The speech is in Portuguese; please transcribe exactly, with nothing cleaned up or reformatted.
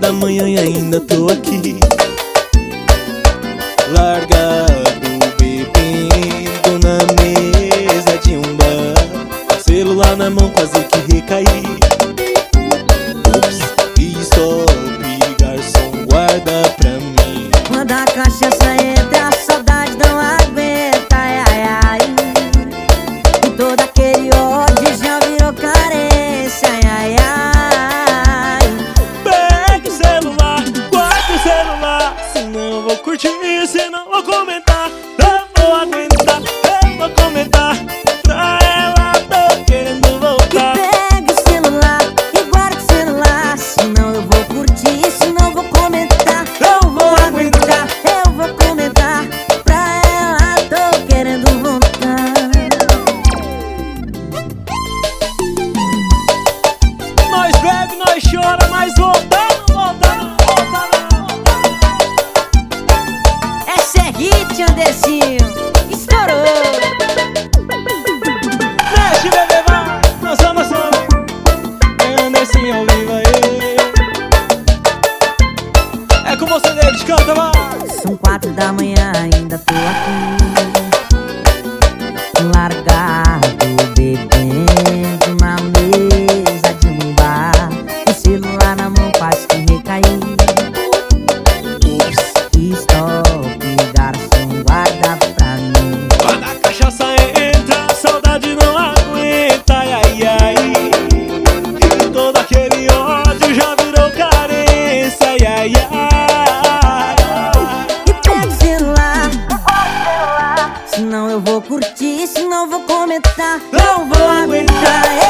da manhã e ainda tô aqui, largado, bebendo na mesa de um bar, celular na mão, quase que recaí. Ups, stop, garçom, guarda pra mim. Quando a cachaça entra, a saudade não aguenta, ai, ai, ai. E todo aquele ódio já virou carência, ai, ai, ai. Pega o celular, guarda o celular, senão eu vou curtir, senão vou comentar. Não vou aguentar, eu vou comentar pra ela, tô querendo voltar. Pega o celular e guarda o celular, senão eu vou curtir, senão eu vou comentar. Eu vou aguentar, eu vou comentar pra ela, tô querendo voltar. Nós bebe, nós chora, mas voltar, voltar, voltar. Essa é hit, Andercinho, estourou. Mexe, bebê, vai, dança, dança. É Andercinho ao vivo aí. É com você, David, canta, vai. São quatro da manhã, ainda tô aqui, largado, bebendo na mesa de um bar, o celular na mão, quase que recaí. Stop, garçom, guarda pra mim. Quando a cachaça entra, a saudade não aguenta, ai, ai, ai. E todo aquele ódio já virou carência, ai, ai, ai. E pega o celular, senão eu vou curtir, senão eu vou comentar. Não vou aguentar,